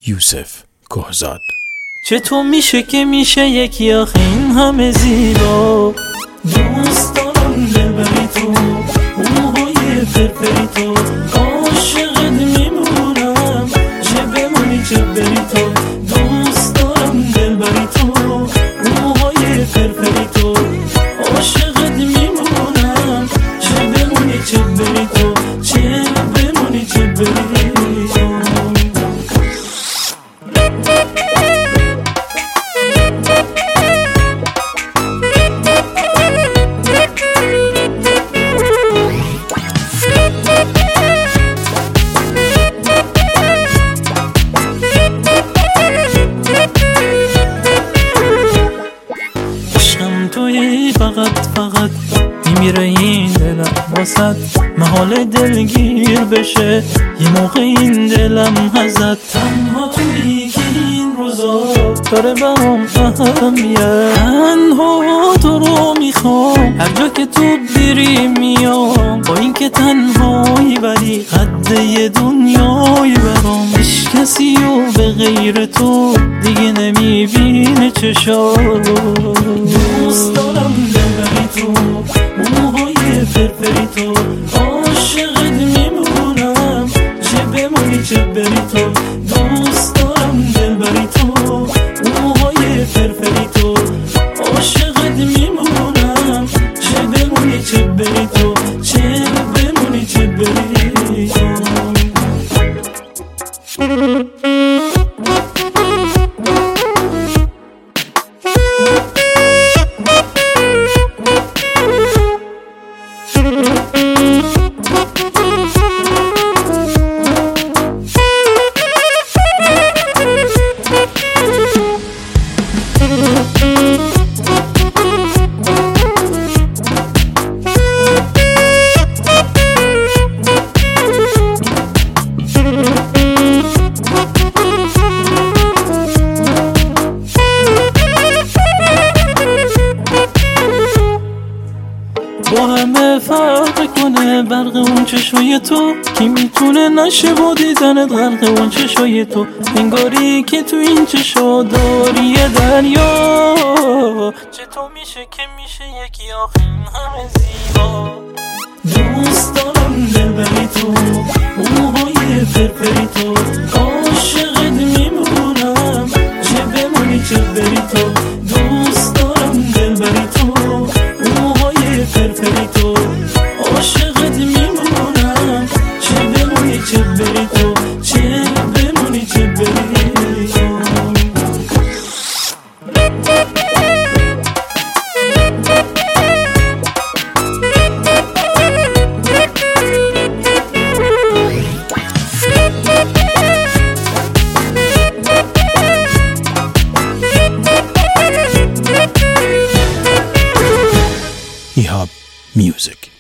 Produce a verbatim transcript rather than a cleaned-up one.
یوسف کهزاد. چطور میشه که میشه یکی آخه این همه زیبا؟ دوست دارم دلبری تو، اون موهای فرفری تو، عاشقت میمونم چه بمونی چه بری تو. دوست دارم دلبری تو، اون موهای فرفری تو، عاشقت میمونم چه بمونی چه بری تو، چه بمونی چه بری تو. توی فقط فقط میمیره این دلم واسد، محال دلگیر بشه یه موقع این دلم ازت. تنها توی که این روزا داره برام اهمیت، تنها تو رو میخوام هر جا که تو بیری میام، با این که تنهایی ولی قد یه دنیایی برام. هیچ کسی و به غیر تو دیگه نمیبینه چشام. دوست دارم دلبری تو، موهای فرفری تو، عاشقت میمونم چه بمونی چه بری تو. دوست دارم دلبری تو، موهای فرفری تو، عاشقت میمونم چه بمونی چه بری تو، چه بمونی چه بری تو. با همه فرق کنه برق اون چشای تو، کی میتونه نشه با دیدنت غرق اون چشای تو. انگاری که تو این چشا داری دریا. چطور میشه که میشه یکی آخه این همه زیبا؟ دوست دارم دلبری تو، اون موهای فرفری تو، عاشقت میمونم چه بمونی چه بری تو. دوست دارم دلبری تو، اون موهای فرفری تو، عاشقت میمونم چه بمونی چه بری تو، چه بمونی چه بری تو. ایهاب میوزیک.